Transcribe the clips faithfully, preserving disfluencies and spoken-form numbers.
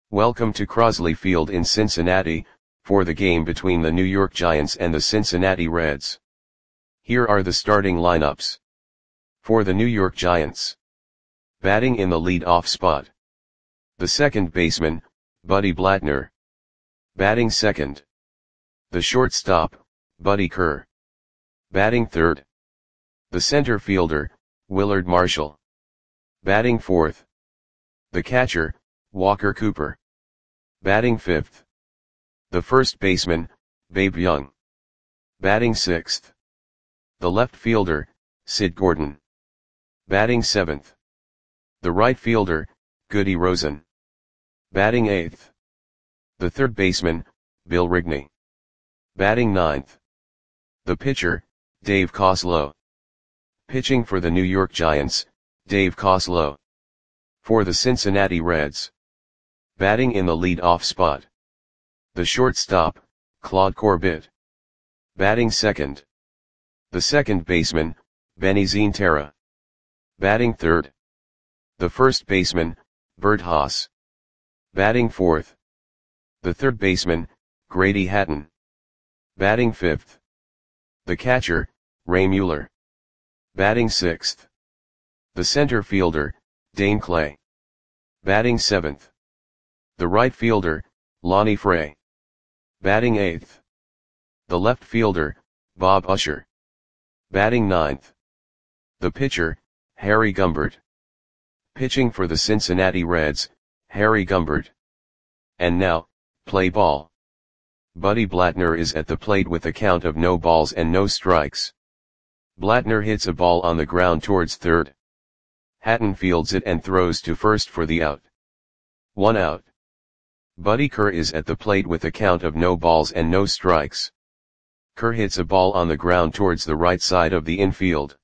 Welcome to Crosley Field in Cincinnati, for the game between the New York Giants and the Cincinnati Reds. Here are the starting lineups. For the New York Giants. Batting in the lead-off spot. The second baseman, Buddy Blattner. Batting second. The shortstop, Buddy Kerr. Batting third. The center fielder, Willard Marshall. Batting fourth. The catcher, Walker Cooper. Batting fifth. The first baseman, Babe Young. Batting sixth. The left fielder, Sid Gordon. Batting seventh. The right fielder, Goody Rosen. Batting eighth. The third baseman, Bill Rigney. Batting ninth. The pitcher, Dave Coslow. Pitching for the New York Giants, Dave Coslow. For the Cincinnati Reds. Batting in the lead-off spot. The shortstop, Claude Corbett. Batting second. The second baseman, Benny Zientara. Batting third. The first baseman, Bert Haas. Batting fourth. The third baseman, Grady Hatton. Batting fifth. The catcher, Ray Mueller. Batting sixth. The center fielder, Dane Clay. Batting seventh. The right fielder, Lonnie Frey. Batting eighth. The left fielder, Bob Usher. Batting ninth. The pitcher, Harry Gumbert. Pitching for the Cincinnati Reds, Harry Gumbert. And now, play ball. Buddy Blattner is at the plate with a count of no balls and no strikes. Blattner hits a ball on the ground towards third. Hatton fields it and throws to first for the out. One out. Buddy Kerr is at the plate with a count of no balls and no strikes. Kerr hits a ball on the ground towards the right side of the infield.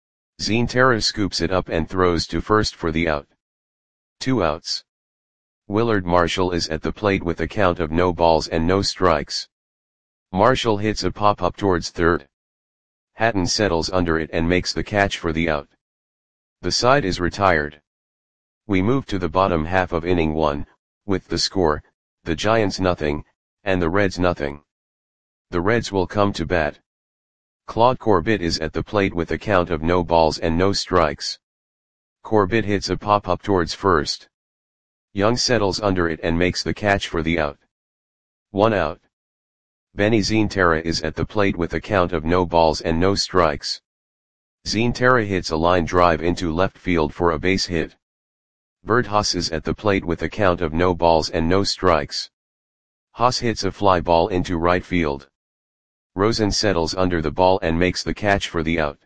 Zientara scoops it up and throws to first for the out. Two outs. Willard Marshall is at the plate with a count of no balls and no strikes. Marshall hits a pop-up towards third. Hatton settles under it and makes the catch for the out. The side is retired. We move to the bottom half of inning one, with the score, the Giants nothing, and the Reds nothing. The Reds will come to bat. Claude Corbett is at the plate with a count of no balls and no strikes. Corbett hits a pop-up towards first. Young settles under it and makes the catch for the out. One out. Benny Zientara is at the plate with a count of no balls and no strikes. Zientara hits a line drive into left field for a base hit. Bert Haas is at the plate with a count of no balls and no strikes. Haas hits a fly ball into right field. Rosen settles under the ball and makes the catch for the out.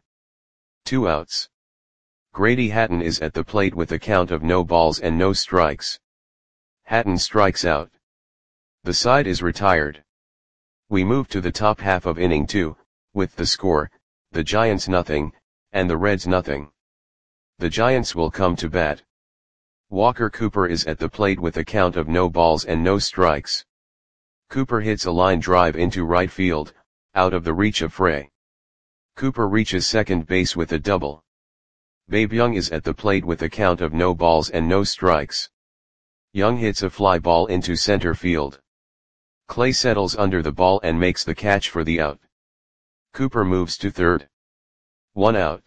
Two outs. Grady Hatton is at the plate with a count of no balls and no strikes. Hatton strikes out. The side is retired. We move to the top half of inning two, with the score, the Giants nothing, and the Reds nothing. The Giants will come to bat. Walker Cooper is at the plate with a count of no balls and no strikes. Cooper hits a line drive into right field, out of the reach of Frey. Cooper reaches second base with a double. Babe Young is at the plate with a count of no balls and no strikes. Young hits a fly ball into center field. Clay settles under the ball and makes the catch for the out. Cooper moves to third. One out.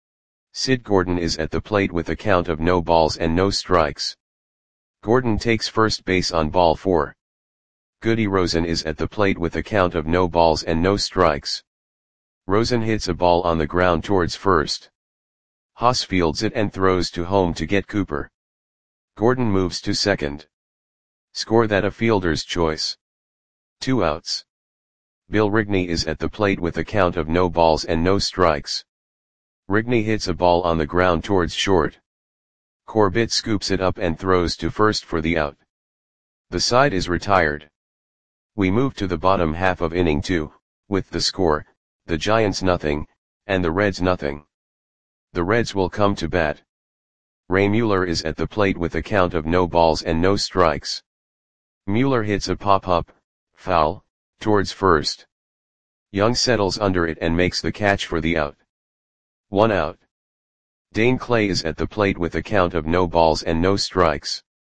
Sid Gordon is at the plate with a count of no balls and no strikes. Gordon takes first base on ball four. Goody Rosen is at the plate with a count of no balls and no strikes. Rosen hits a ball on the ground towards first. Haas fields it and throws to home to get Cooper. Gordon moves to second. Score that a fielder's choice. Two outs. Bill Rigney is at the plate with a count of no balls and no strikes. Rigney hits a ball on the ground towards short. Corbett scoops it up and throws to first for the out. The side is retired. We move to the bottom half of inning two, with the score, the Giants nothing, and the Reds nothing. The Reds will come to bat. Ray Mueller is at the plate with a count of no balls and no strikes. Mueller hits a pop-up, foul, towards first. Young settles under it and makes the catch for the out. One out. Dane Clay is at the plate with a count of no balls and no strikes.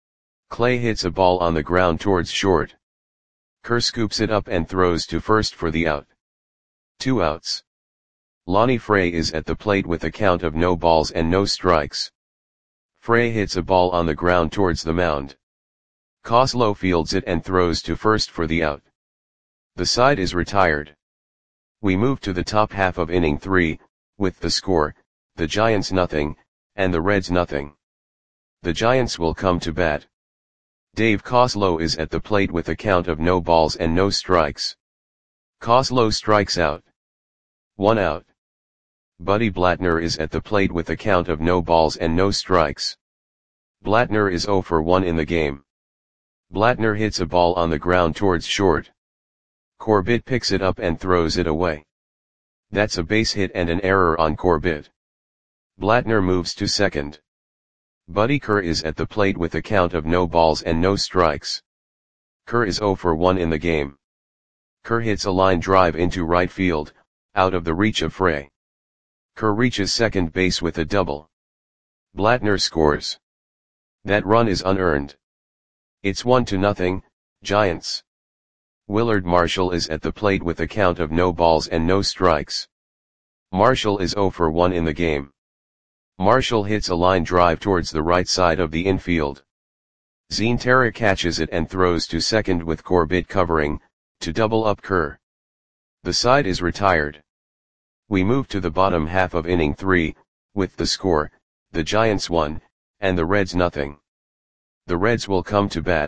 Clay hits a ball on the ground towards short. Kerr scoops it up and throws to first for the out. Two outs. Lonnie Frey is at the plate with a count of no balls and no strikes. Frey hits a ball on the ground towards the mound. Koslow fields it and throws to first for the out. The side is retired. We move to the top half of inning three, with the score, the Giants nothing, and the Reds nothing. The Giants will come to bat. Dave Koslow is at the plate with a count of no balls and no strikes. Koslow strikes out. One out. Buddy Blattner is at the plate with a count of no balls and no strikes. Blattner is oh for one in the game. Blattner hits a ball on the ground towards short. Corbett picks it up and throws it away. That's a base hit and an error on Corbett. Blattner moves to second. Buddy Kerr is at the plate with a count of no balls and no strikes. Kerr is oh for one in the game. Kerr hits a line drive into right field, out of the reach of Frey. Kerr reaches second base with a double. Blattner scores. That run is unearned. It's one to nothing, Giants. Willard Marshall is at the plate with a count of no balls and no strikes. Marshall is oh for one in the game. Marshall hits a line drive towards the right side of the infield. Zentera catches it and throws to second with Corbett covering, to double up Kerr. The side is retired. We move to the bottom half of inning three, with the score, the Giants one, and the Reds nothing. The Reds will come to bat.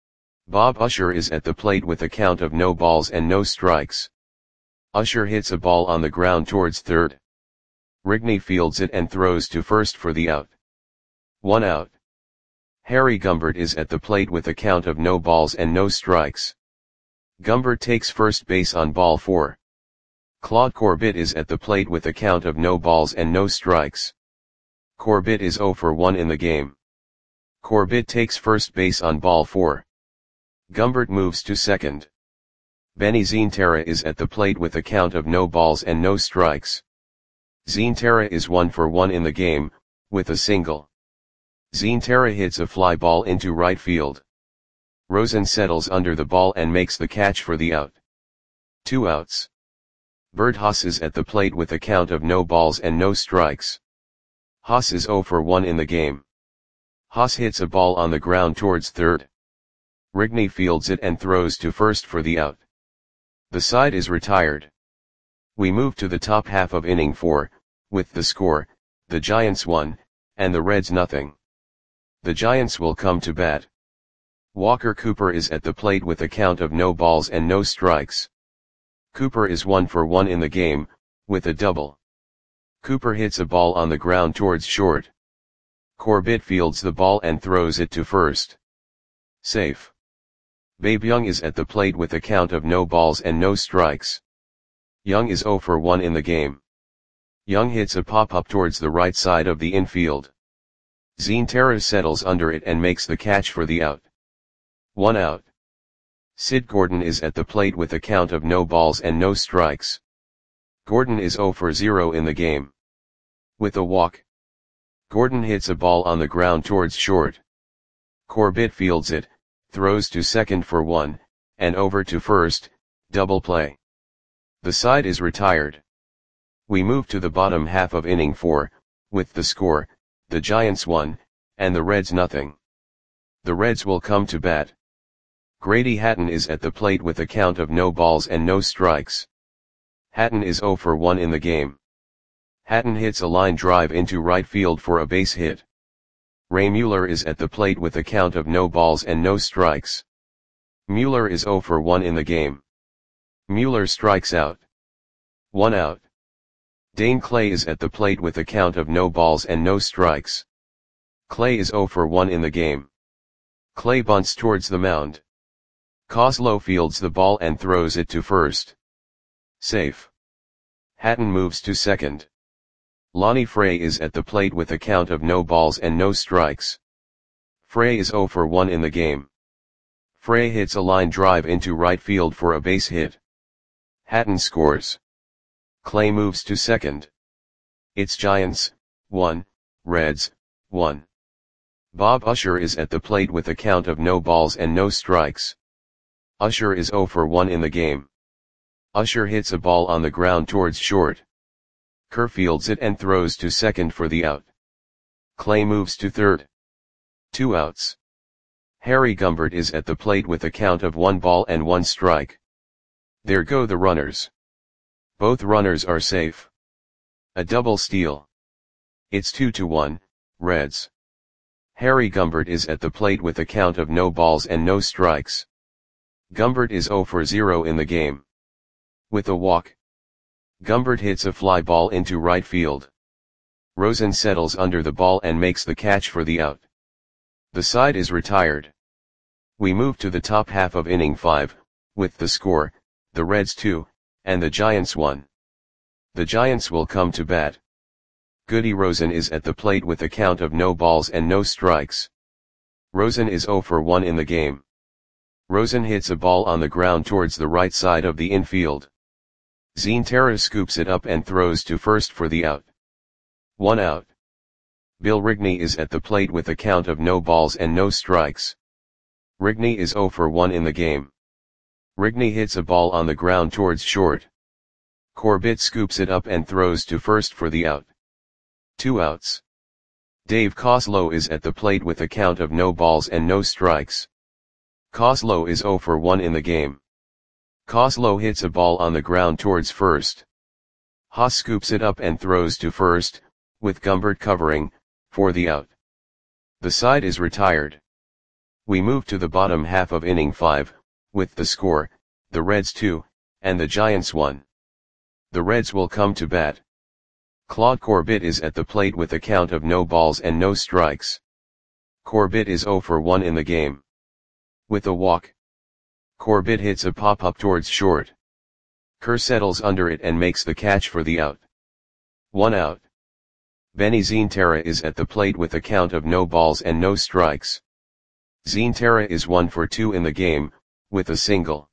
Bob Usher is at the plate with a count of no balls and no strikes. Usher hits a ball on the ground towards third. Rigney fields it and throws to first for the out. One out. Harry Gumbert is at the plate with a count of no balls and no strikes. Gumbert takes first base on ball four. Claude Corbett is at the plate with a count of no balls and no strikes. Corbett is oh for one in the game. Corbett takes first base on ball four. Gumbert moves to second. Benny Zentera is at the plate with a count of no balls and no strikes. Zentera is one for one in the game, with a single. Zentera hits a fly ball into right field. Rosen settles under the ball and makes the catch for the out. Two outs. Bert Haas is at the plate with a count of no balls and no strikes. Haas is oh for one in the game. Haas hits a ball on the ground towards third. Rigney fields it and throws to first for the out. The side is retired. We move to the top half of inning four, with the score, the Giants one, and the Reds nothing. The Giants will come to bat. Walker Cooper is at the plate with a count of no balls and no strikes. Cooper is one for one in the game, with a double. Cooper hits a ball on the ground towards short. Corbett fields the ball and throws it to first. Safe. Babe Young is at the plate with a count of no balls and no strikes. Young is oh for one in the game. Young hits a pop-up towards the right side of the infield. Zentera settles under it and makes the catch for the out. One out. Sid Gordon is at the plate with a count of no balls and no strikes. Gordon is oh for zero in the game. With a walk. Gordon hits a ball on the ground towards short. Corbett fields it, throws to second for one, and over to first, double play. The side is retired. We move to the bottom half of inning four, with the score, the Giants one, and the Reds nothing. The Reds will come to bat. Grady Hatton is at the plate with a count of no balls and no strikes. Hatton is oh for one in the game. Hatton hits a line drive into right field for a base hit. Ray Mueller is at the plate with a count of no balls and no strikes. Mueller is oh for one in the game. Mueller strikes out. One out. Dane Clay is at the plate with a count of no balls and no strikes. Clay is oh for one in the game. Clay bunts towards the mound. Koslow fields the ball and throws it to first. Safe. Hatton moves to second. Lonnie Frey is at the plate with a count of no balls and no strikes. Frey is oh for one in the game. Frey hits a line drive into right field for a base hit. Hatton scores. Clay moves to second. It's Giants, one, Reds, one. Bob Usher is at the plate with a count of no balls and no strikes. Usher is zero for one in the game. Usher hits a ball on the ground towards short. Kerr fields it and throws to second for the out. Clay moves to third. Two outs. Harry Gumbert is at the plate with a count of one ball and one strike. There go the runners. Both runners are safe. A double steal. It's two to one, Reds. Harry Gumbert is at the plate with a count of no balls and no strikes. Gumbert is zero for zero in the game. With a walk. Gumbert hits a fly ball into right field. Rosen settles under the ball and makes the catch for the out. The side is retired. We move to the top half of inning five, with the score, the Reds two, and the Giants one. The Giants will come to bat. Goody Rosen is at the plate with a count of no balls and no strikes. Rosen is zero for one in the game. Rosen hits a ball on the ground towards the right side of the infield. Zentera scoops it up and throws to first for the out. One out. Bill Rigney is at the plate with a count of no balls and no strikes. Rigney is zero for one in the game. Rigney hits a ball on the ground towards short. Corbett scoops it up and throws to first for the out. Two outs. Dave Coslow is at the plate with a count of no balls and no strikes. Coslow is zero for one in the game. Coslow hits a ball on the ground towards first. Haas scoops it up and throws to first, with Gumbert covering, for the out. The side is retired. We move to the bottom half of inning five, with the score, the Reds two, and the Giants one. The Reds will come to bat. Claude Corbett is at the plate with a count of no balls and no strikes. Corbett is zero for one in the game. With a walk. Corbett hits a pop-up towards short. Kerr settles under it and makes the catch for the out. One out. Benny Zentera is at the plate with a count of no balls and no strikes. Zentera is one for two in the game, with a single.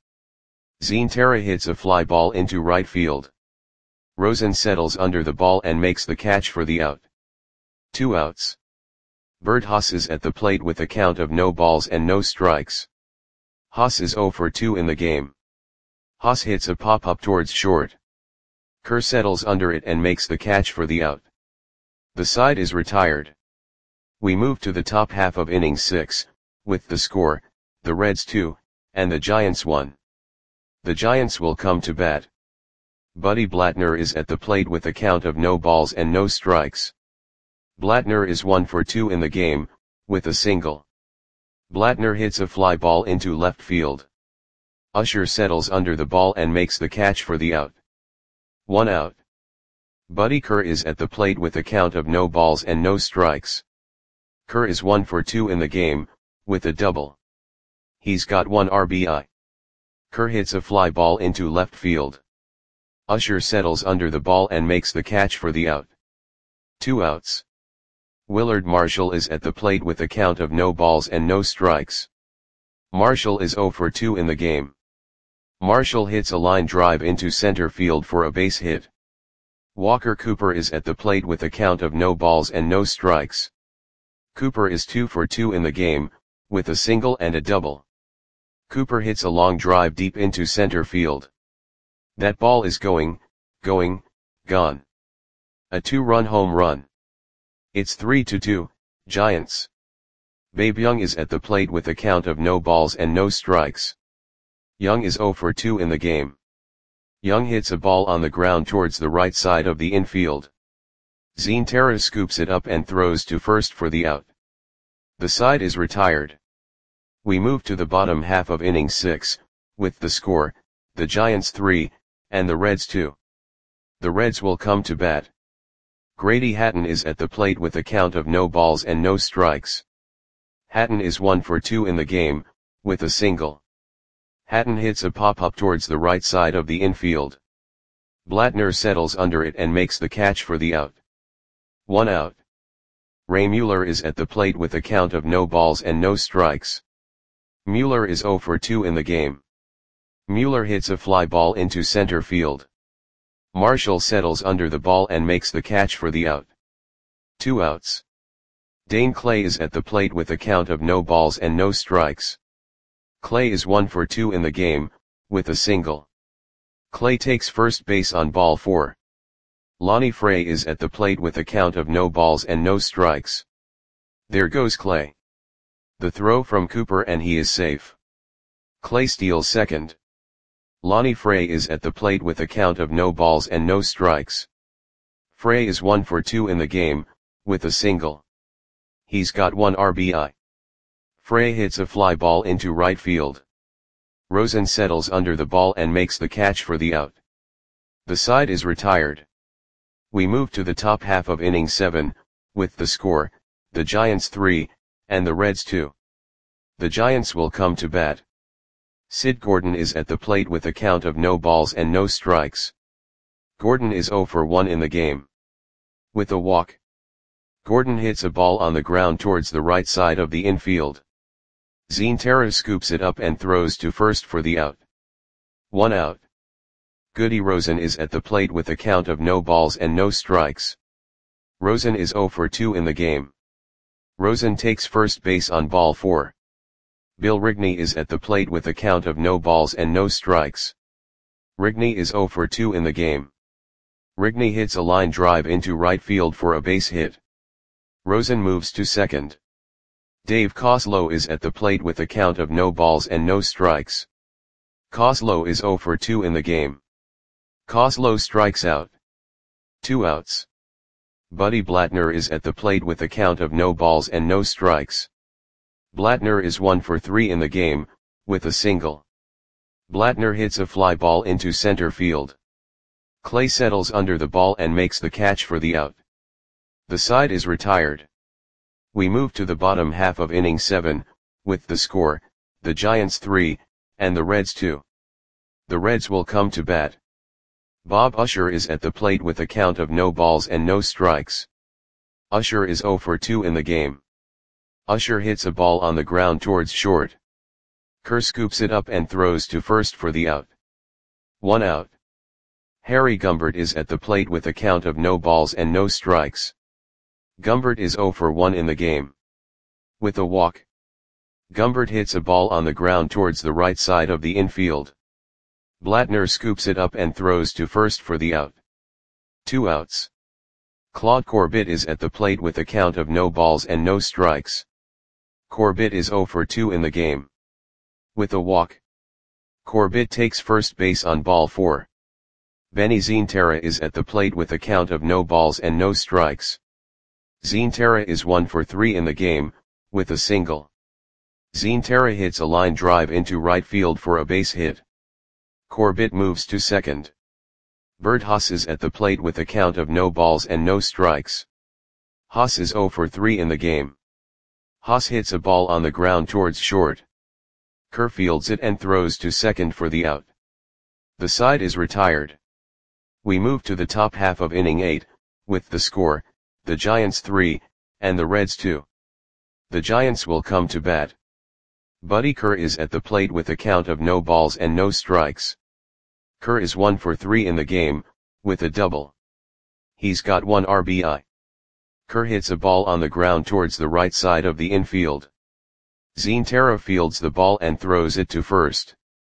Zentera hits a fly ball into right field. Rosen settles under the ball and makes the catch for the out. Two outs. Bert Haas is at the plate with a count of no balls and no strikes. Haas is zero for two in the game. Haas hits a pop-up towards short. Kerr settles under it and makes the catch for the out. The side is retired. We move to the top half of inning six, with the score, the Reds two, and the Giants one. The Giants will come to bat. Buddy Blattner is at the plate with a count of no balls and no strikes. Blattner is one for two in the game, with a single. Blattner hits a fly ball into left field. Usher settles under the ball and makes the catch for the out. One out. Buddy Kerr is at the plate with a count of no balls and no strikes. Kerr is one for two in the game, with a double. He's got one R B I. Kerr hits a fly ball into left field. Usher settles under the ball and makes the catch for the out. Two outs. Willard Marshall is at the plate with a count of no balls and no strikes. Marshall is zero for two in the game. Marshall hits a line drive into center field for a base hit. Walker Cooper is at the plate with a count of no balls and no strikes. Cooper is two for two in the game, with a single and a double. Cooper hits a long drive deep into center field. That ball is going, going, gone. A two-run home run. It's three to two, Giants. Babe Young is at the plate with a count of no balls and no strikes. Young is zero for two in the game. Young hits a ball on the ground towards the right side of the infield. Zentera scoops it up and throws to first for the out. The side is retired. We move to the bottom half of inning six, with the score, the Giants three, and the Reds two. The Reds will come to bat. Grady Hatton is at the plate with a count of no balls and no strikes. Hatton is one for two in the game, with a single. Hatton hits a pop-up towards the right side of the infield. Blattner settles under it and makes the catch for the out. One out. Ray Mueller is at the plate with a count of no balls and no strikes. Mueller is zero for two in the game. Mueller hits a fly ball into center field. Marshall settles under the ball and makes the catch for the out. Two outs. Dane Clay is at the plate with a count of no balls and no strikes. Clay is one for two in the game, with a single. Clay takes first base on ball four. Lonnie Frey is at the plate with a count of no balls and no strikes. There goes Clay. The throw from Cooper and he is safe. Clay steals second. Lonnie Frey is at the plate with a count of no balls and no strikes. Frey is one for two in the game, with a single. He's got one R B I. Frey hits a fly ball into right field. Rosen settles under the ball and makes the catch for the out. The side is retired. We move to the top half of inning seven, with the score, the Giants three, and the Reds two. The Giants will come to bat. Sid Gordon is at the plate with a count of no balls and no strikes. Gordon is zero for one in the game. With a walk. Gordon hits a ball on the ground towards the right side of the infield. Zentera scoops it up and throws to first for the out. One out. Goody Rosen is at the plate with a count of no balls and no strikes. Rosen is zero for two in the game. Rosen takes first base on ball four. Bill Rigney is at the plate with a count of no balls and no strikes. Rigney is zero for two in the game. Rigney hits a line drive into right field for a base hit. Rosen moves to second. Dave Coslow is at the plate with a count of no balls and no strikes. Coslow is zero for two in the game. Coslow strikes out. Two outs. Buddy Blattner is at the plate with a count of no balls and no strikes. Blattner is one for three in the game, with a single. Blattner hits a fly ball into center field. Clay settles under the ball and makes the catch for the out. The side is retired. We move to the bottom half of inning seven, with the score, the Giants three, and the Reds two. The Reds will come to bat. Bob Usher is at the plate with a count of no balls and no strikes. Usher is zero for two in the game. Usher hits a ball on the ground towards short. Kerr scoops it up and throws to first for the out. One out. Harry Gumbert is at the plate with a count of no balls and no strikes. Gumbert is zero for one in the game. With a walk. Gumbert hits a ball on the ground towards the right side of the infield. Blattner scoops it up and throws to first for the out. Two outs. Claude Corbett is at the plate with a count of no balls and no strikes. Corbett is zero for two in the game. With a walk. Corbett takes first base on ball four. Benny Zentera is at the plate with a count of no balls and no strikes. Zentera is one for three in the game, with a single. Zentera hits a line drive into right field for a base hit. Corbett moves to second. Bert Haas is at the plate with a count of no balls and no strikes. Haas is zero for three in the game. Haas hits a ball on the ground towards short. Kerr fields it and throws to second for the out. The side is retired. We move to the top half of inning eight, with the score, the Giants three, and the Reds two. The Giants will come to bat. Buddy Kerr is at the plate with a count of no balls and no strikes. Kerr is one for three in the game, with a double. He's got one R B I. Kerr hits a ball on the ground towards the right side of the infield. Zentera fields the ball and throws it to first.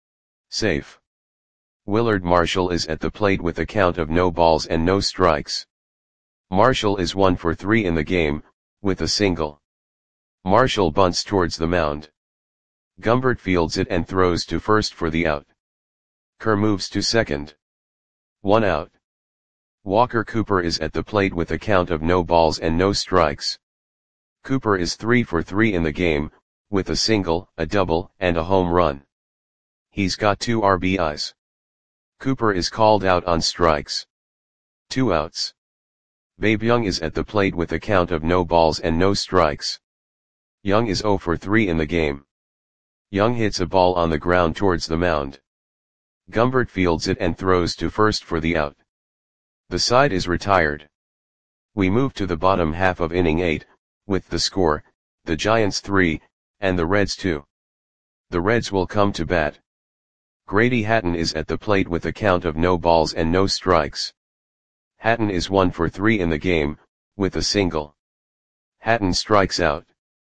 Safe. Willard Marshall is at the plate with a count of no balls and no strikes. Marshall is one for three in the game, with a single. Marshall bunts towards the mound. Gumbert fields it and throws to first for the out. Kerr moves to second. One out. Walker Cooper is at the plate with a count of no balls and no strikes. Cooper is three for three in the game, with a single, a double, and a home run. He's got two R B Is. Cooper is called out on strikes. Two outs. Babe Young is at the plate with a count of no balls and no strikes. Young is zero for three in the game. Young hits a ball on the ground towards the mound. Gumbert fields it and throws to first for the out. The side is retired. We move to the bottom half of inning eight, with the score, the Giants three, and the Reds two. The Reds will come to bat. Grady Hatton is at the plate with a count of no balls and no strikes. Hatton is one for three in the game, with a single. Hatton strikes out.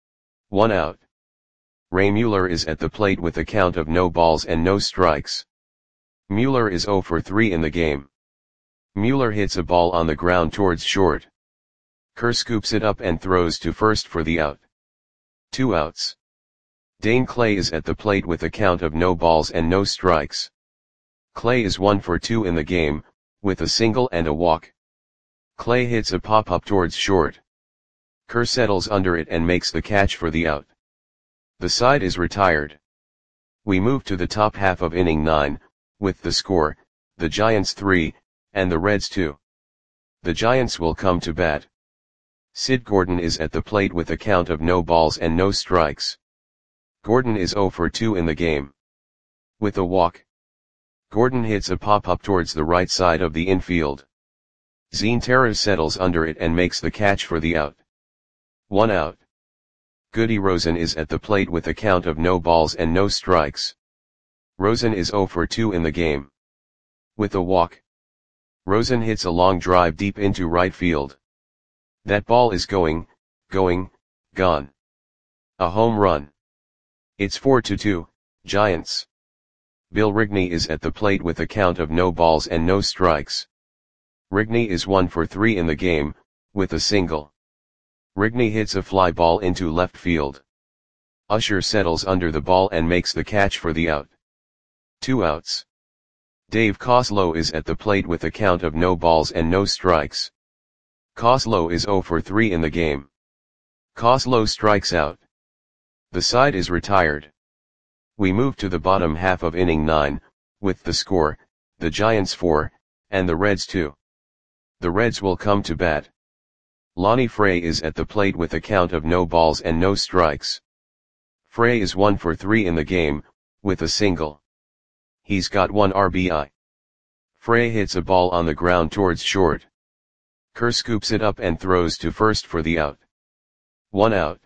One out. Ray Mueller is at the plate with a count of no balls and no strikes. Mueller is zero for three in the game. Mueller hits a ball on the ground towards short. Kerr scoops it up and throws to first for the out. Two outs. Dane Clay is at the plate with a count of no balls and no strikes. Clay is one for two in the game, with a single and a walk. Clay hits a pop-up towards short. Kerr settles under it and makes the catch for the out. The side is retired. We move to the top half of inning nine, with the score, the Giants three, and the Reds two. The Giants will come to bat. Sid Gordon is at the plate with a count of no balls and no strikes. Gordon is zero for two in the game. With a walk. Gordon hits a pop-up towards the right side of the infield. Zine Terra settles under it and makes the catch for the out. One out. Goody Rosen is at the plate with a count of no balls and no strikes. Rosen is zero for two in the game. With a walk. Rosen hits a long drive deep into right field. That ball is going, going, gone. A home run. It's four to two, Giants. Bill Rigney is at the plate with a count of no balls and no strikes. Rigney is one for three in the game, with a single. Rigney hits a fly ball into left field. Usher settles under the ball and makes the catch for the out. Two outs. Dave Coslow is at the plate with a count of no balls and no strikes. Coslow is zero for three in the game. Coslow strikes out. The side is retired. We move to the bottom half of inning nine, with the score, the Giants four, and the Reds two. The Reds will come to bat. Lonnie Frey is at the plate with a count of no balls and no strikes. Frey is one for three in the game, with a single. He's got one R B I. Frey hits a ball on the ground towards short. Kerr scoops it up and throws to first for the out. One out.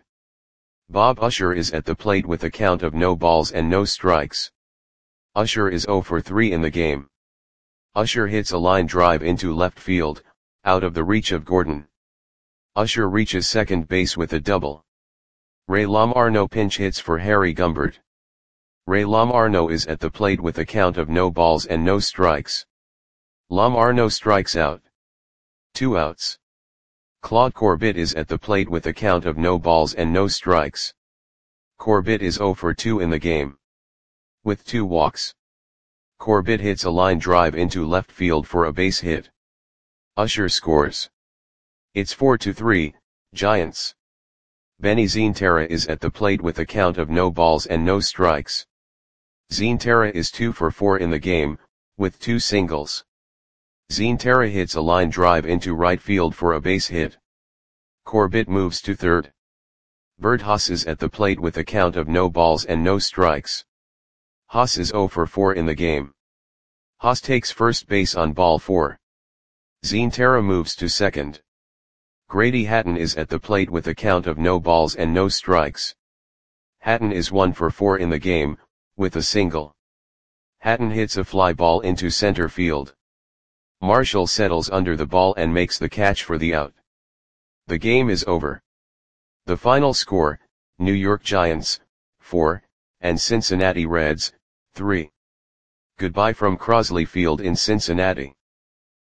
Bob Usher is at the plate with a count of no balls and no strikes. Usher is zero for three in the game. Usher hits a line drive into left field, out of the reach of Gordon. Usher reaches second base with a double. Ray Lamarno pinch hits for Harry Gumbert. Ray Lamarno is at the plate with a count of no balls and no strikes. Lamarno strikes out. Two outs. Claude Corbett is at the plate with a count of no balls and no strikes. Corbett is zero for two in the game. With two walks. Corbett hits a line drive into left field for a base hit. Usher scores. It's four to three, Giants. Benny Zine is at the plate with a count of no balls and no strikes. Zine is two for four in the game, with two singles. Zine hits a line drive into right field for a base hit. Corbett moves to third. Bert Haas is at the plate with a count of no balls and no strikes. Haas is zero for four in the game. Haas takes first base on ball four. Zine moves to second. Grady Hatton is at the plate with a count of no balls and no strikes. Hatton is one for four in the game, with a single. Hatton hits a fly ball into center field. Marshall settles under the ball and makes the catch for the out. The game is over. The final score, New York Giants, four, and Cincinnati Reds, three. Goodbye from Crosley Field in Cincinnati.